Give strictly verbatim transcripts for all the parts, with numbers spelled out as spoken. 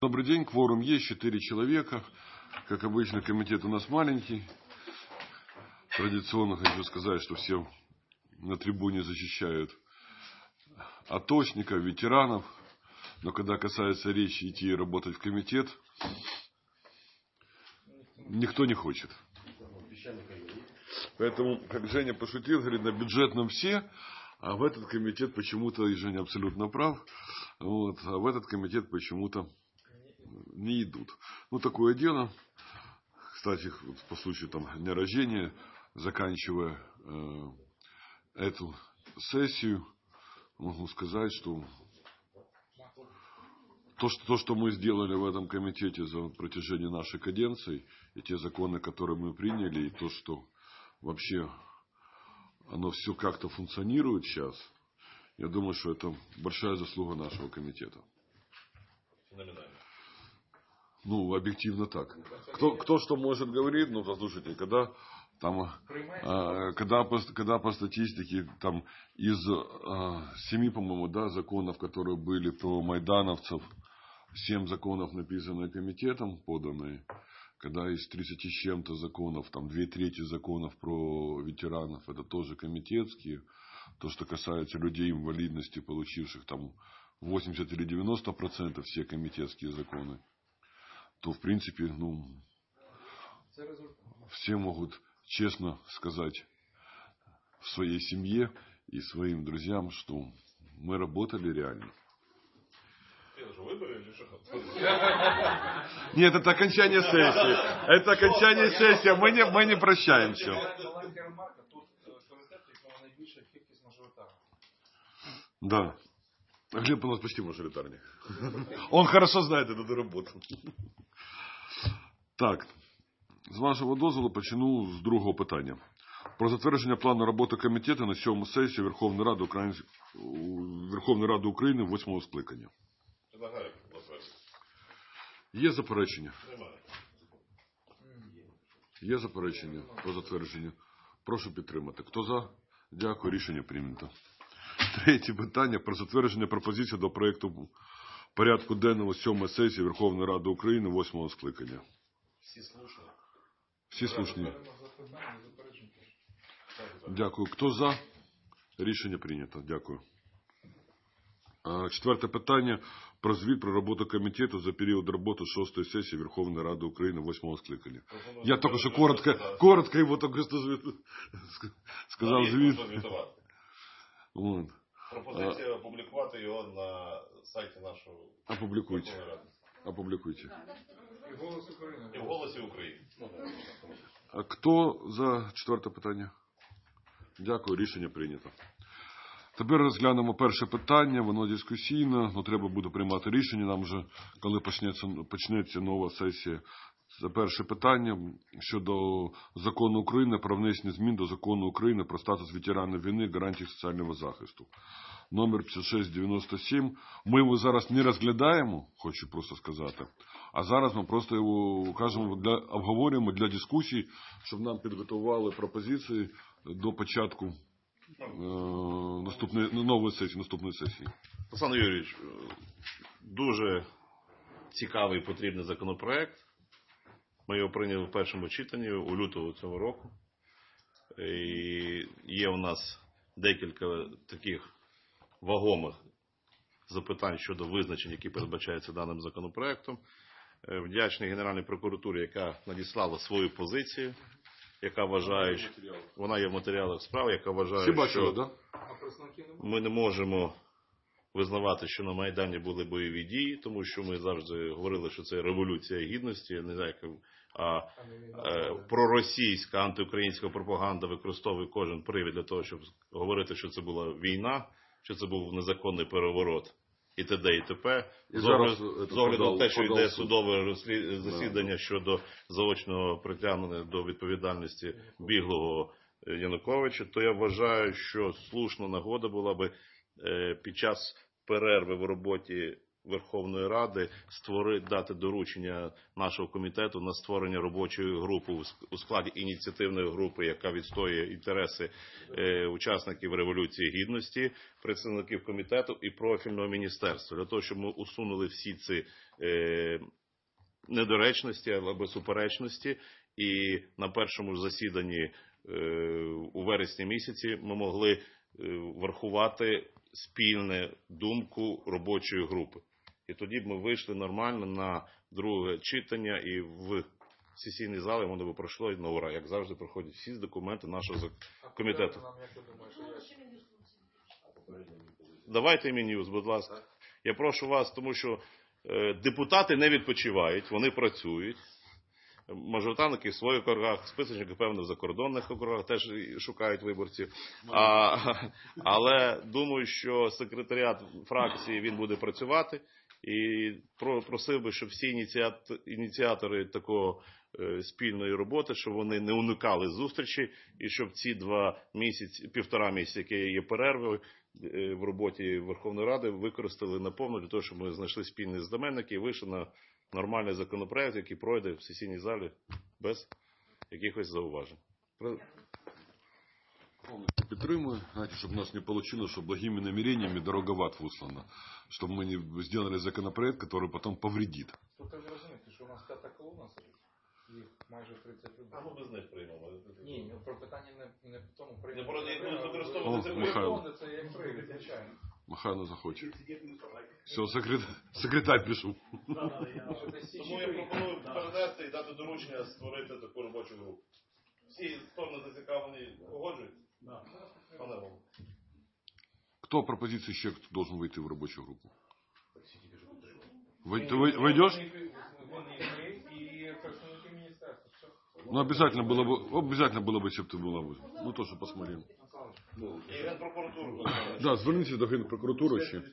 Добрый день, кворум есть, четыре человека. Как обычно, комитет у нас маленький. Традиционно хочу сказать, что все на трибуне защищают атошников, ветеранов. Но когда касается речи идти работать в комитет, никто не хочет. Поэтому, как Женя пошутил, говорит, на бюджетном все, а в этот комитет почему-то, и Женя абсолютно прав, вот, а в этот комитет почему-то не идут. Ну, такое дело. Кстати, вот по случаю там, дня рождения, заканчивая э, эту сессию, могу сказать, что то что, то, что мы сделали в этом комитете за протяжении нашей каденции, и те законы, которые мы приняли, и то, что вообще оно все как-то функционирует сейчас, я думаю, что это большая заслуга нашего комитета. Ну, объективно так. Кто, кто что может говорить, ну, послушайте, когда там, а, когда, по, когда по статистике там из а, семи, по-моему, да, законов, которые были про майдановцев, семь законов написаны комитетом, поданные, когда из тридцати с чем-то законов, там две трети законов про ветеранов, это тоже комитетские, то, что касается людей инвалидности, получивших там восемьдесят или девяносто процентов все комитетские законы, то, в принципе, ну, все могут честно сказать в своей семье и своим друзьям, что мы работали реально. Нет, это окончание сессии. Это окончание сессии. Мы не, мы не прощаемся. Да. Глеб у нас почти мажоритарник. Он хорошо знает эту работу. Так, з вашого дозволу почну з другого питання. Про затвердження плану роботи комітету на сьому сесії Верховної Ради України, Верховної Ради України восьмого скликання. Є заперечення? Є заперечення про затвердження? Прошу підтримати. Хто за? Дякую, рішення прийнято. Третє питання про затвердження пропозицій до проєкту порядку денного сьомої сесії Верховної Ради України восьмого скликання. Всі слушні. Всі слушні. Дякую. Хто за? Рішення прийнято. Дякую. Четверте питання про звіт про роботу комітету за період роботи шостої сесії Верховної Ради України восьмого скликання. Я тільки що коротко, коротко його тільки що сказав звіт. Вот. Пропозиція опублікувати його на сайті нашого. Опублікуйте. Опублікуйте. І в «Голосі України». І в «Голосі України». А хто за четверте питання? Дякую, рішення прийнято. Тепер розглянемо перше питання, воно дискусійне, але треба буде приймати рішення нам вже, коли почнеться, почнеться нова сесія. Це перше питання щодо закону України про внесення змін до закону України про статус ветеранів війни, гарантій соціального захисту. Номер п'ятдесят шість дев'яносто сім. Ми його зараз не розглядаємо, хочу просто сказати, а зараз ми просто його кажемо, для, обговорюємо для дискусій, щоб нам підготували пропозиції до початку е, наступної, нової сесії, наступної сесії. Олександр Юрійович, дуже цікавий і потрібний законопроект. Ми його прийняли в першому читанні у лютого цього року. І є у нас декілька таких вагомих запитань щодо визначень, які передбачаються даним законопроектом. Вдячний Генеральній прокуратурі, яка надіслала свою позицію, яка вважає, що вона є в матеріалах справи, яка вважає, що ми не можемо визнавати, що на Майдані були бойові дії, тому що ми завжди говорили, що це революція гідності, не знаю, а е, проросійська антиукраїнська пропаганда використовує кожен привід для того, щоб говорити, що це була війна, що це був незаконний переворот і т.д. і т.п. З огляду на те, що йде судове засідання щодо заочного притягнення до відповідальності біглого Януковича, то я вважаю, що слушна нагода була би е, під час перерви в роботі Верховної Ради створити, дати доручення нашого комітету на створення робочої групи у складі ініціативної групи, яка відстоює інтереси е, учасників Революції Гідності, представників комітету і профільного міністерства. Для того, щоб ми усунули всі ці е, недоречності або суперечності. І на першому ж засіданні у вересні місяці ми могли врахувати спільну думку робочої групи. І тоді б ми вийшли нормально на друге читання, і в сесійній залі воно би пройшло на ура, як завжди проходять всі документи нашого комітету. Давайте Мін'юз, будь ласка. Я прошу вас, тому що депутати не відпочивають, вони працюють. Мажоритарники в своїх округах, списочники, певно, в закордонних округах теж шукають виборців. А, але думаю, що секретаріат фракції він буде працювати. І просив би, щоб всі ініціатори такого спільної роботи, щоб вони не уникали зустрічі, і щоб ці два місяці, півтора місяці, які є перервою в роботі Верховної Ради, використали наповну для того, щоб ми знайшли спільні знаменники і вийшли на нормальний законопроект, який пройде в сесійній залі без якихось зауважень. Полностью підтримую, знаете, чтобы у нас не получилось, что благими намерениями дорога в ад выслана, чтобы мы не сделали законопроект, который потом повредит. Тут ви розумієте, що у нас п'ята колона сидить, їх майже тридцять людей. А ми без них приймемо. Ні, ну, про питання не, не в тому Не приймемо. про них будуть використовувати О, це Михайло. Це як привід, звичайно. Махайно захоче. Все, секретар, секретарь пішов. Тому я пропоную перенести і дати доручення створити таку робочу групу. Всі сторони зацікавлені погоджуються? Да. Кто пропозиции еще должен выйти в рабочую группу? Вы, ты вы- войдешь? Ну, обязательно было бы, обязательно было бы, если бы ты была бы. Ну, тоже посмотрим. І Генпрокуратуру. Да, зверніться до Генпрокуратури ще.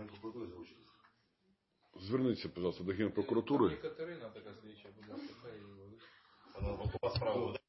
Зверніться, пожалуйста, до Генпрокуратури. Катерина така слідча, будь ласка, хай її велика. Вона бокова справа буде.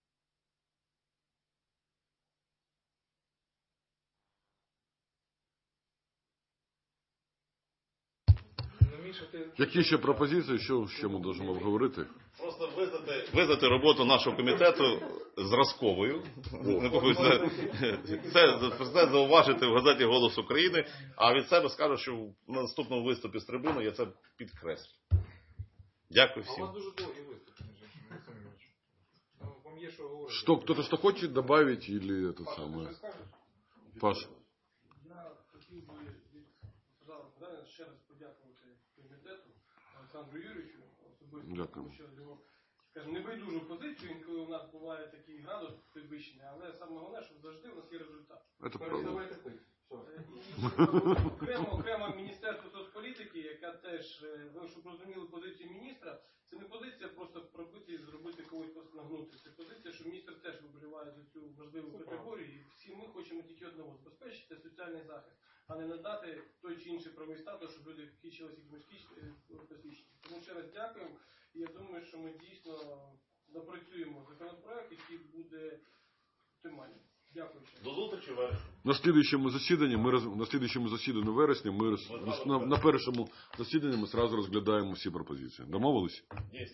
Ну, Міша, ти... Які ще пропозиції, що ще ми можемо обговорити? Просто визнати, визнати роботу нашого комітету зразковою. Не побоюсь, Це, це, це зауважити в газеті «Голос України», а від себе скажу, що на наступному виступі з трибуни я це підкреслю. Дякую А у всім. вас дуже довгий виступ, між іншим, Олександр Іванович. Ну, вам є що говорити. Что, кто-то что хочет добавить или это самое? Що скажеш? Паша. Я хотів би від Богдана ще раз подякувати комітету Олександру Юрійовичу особисто, Дякую. тому що його, скажімо, небайдужу позицію, інколи у нас буває такий градус підвищений, але саме головне, що завжди у нас є результат. Это правда. Давайте пить. Все. Е, І окремо, окремо Міністерство соцполітики, яка теж, е, ви щоб розуміли позицію міністра, це не позиція просто пробити і зробити когось просто нагнути. Це позиція, що міністр теж виболіває за цю важливу категорію, і всі ми хочемо тільки одного – забезпечити соціальний захист, а не надати той чи інший правовий статус, щоб люди вкічилися якимось посвідченням. Тому ще раз дякуємо, і я думаю, що ми дійсно напрацюємо законопроект, який буде оптимальним. Дякую ще. До зустрічі в вересні. На слідуючому засіданні ми роз- на слідуючому засіданні в вересні ми роз- на, на першому засіданні ми зразу розглядаємо всі пропозиції. Домовились? Є.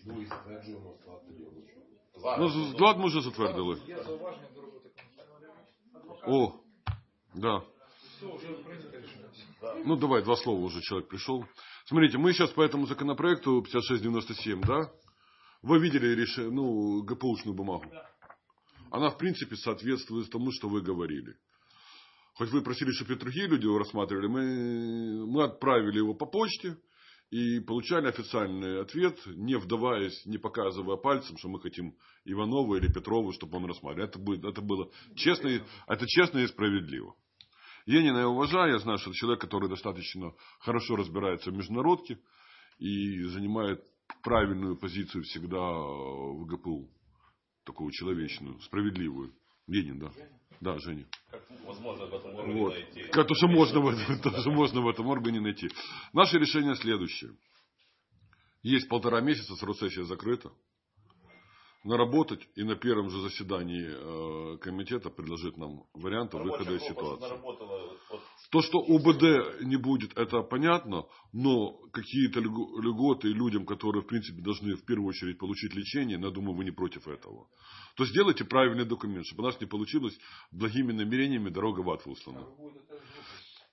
Ну, з- склад ми вже затвердили. Є зауваження до роботи комітету. О, да. Все, вже прийнято рішення. Ну, давай, два слова, уже человек пришел. Смотрите, мы сейчас по этому законопроекту пятьдесят шесть девяносто семь, да? Вы видели решение, ну, ГПУшную бумагу? Она, в принципе, соответствует тому, что вы говорили. Хоть вы просили, чтобы и другие люди его рассматривали, мы, мы отправили его по почте и получали официальный ответ, не вдаваясь, не показывая пальцем, что мы хотим Иванова или Петрова, чтобы он рассматривал. Это, будет, это было честно, и- это честно и справедливо. Енина я уважаю, я знаю, что это человек, который достаточно хорошо разбирается в международке и занимает правильную позицию всегда в ГПУ. Такую человечную, справедливую. Ленин, да. Да, Женя. Как возможно в этом органе Вот. найти. Как то, что можно в этом, то, что можно в этом органе найти. Наше решение следующее. Есть полтора месяца, срок сессии закрыта. Наработать и на первом же заседании э, комитета предложить нам варианты выхода из Робоча група ситуации. наработала от То, что УБД не будет, это понятно, но какие-то льго- льготы людям, которые, в принципе, должны в первую очередь получить лечение, я думаю, вы не против этого. То сделайте правильный документ, чтобы у нас не получилось благими намерениями дорога в ад выслана. Ви будете теж групи.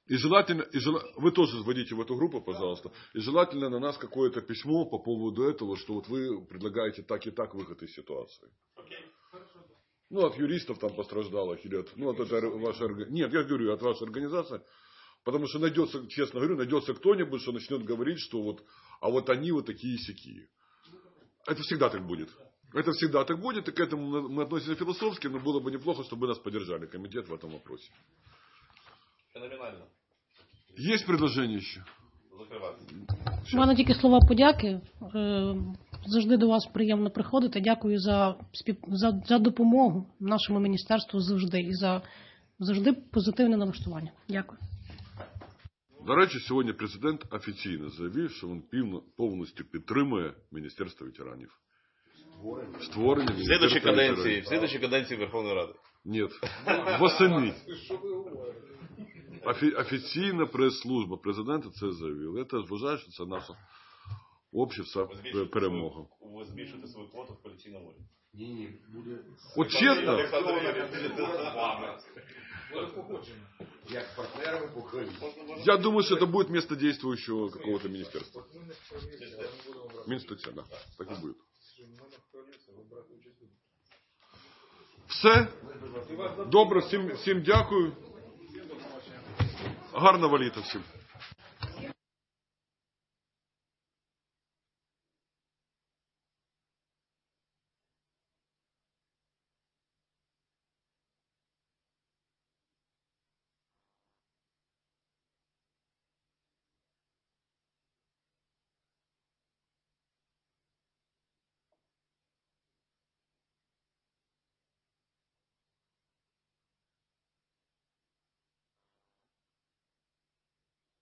И желательно, и жел... вы тоже вводите в эту группу, пожалуйста. И желательно на нас какое-то письмо по поводу этого, что вот вы предлагаете так и так выход из ситуации. Ну, от юристов там постраждалых или от, ну, от этой вашей организации. Нет, я говорю, от вашей организации. Потому что найдется, честно говорю, найдется кто-нибудь, что начнет говорить, что вот, а вот они вот такие сякие. Это всегда так будет. Это всегда так будет, и к этому мы относимся философски, но было бы неплохо, чтобы нас поддержали комитет в этом вопросе. Феноменально. Есть предложение ще? Закривати. У мене тільки слова подяки. Е, Завжди до вас приємно приходити. Дякую за, спів... за, за допомогу нашому міністерству завжди і за завжди позитивне налаштування. Дякую. До речі, сьогодні президент офіційно заявив, що він півно- повністю підтримує Міністерство ветеранів. Створення В слідчій Міністерства каденції, в ветеранів. слідчій каденції Верховної Ради. Ні, восени. Що ви говорите? Офі- Офіційна прес-служба президента це заявила. Я теж вважаю, що це наша обща Ви збільшуєте перемога. свою- Ви збільшуєте свою квоту в коаліційному уряді. Ні, ні, буде От чесно, Олександр Юрійович, з вами. Буде погоджено. як з партнерами по коаліції. я думаю, що це буде місто дійствуючого какого-то міністерства. От ми не в коаліції, але ми будемо брати. Мінстаття, да. Так і буде. Ми не в коаліції, ви брати участь будете. Все. Добре, всім, всім дякую. Гарного літа всім.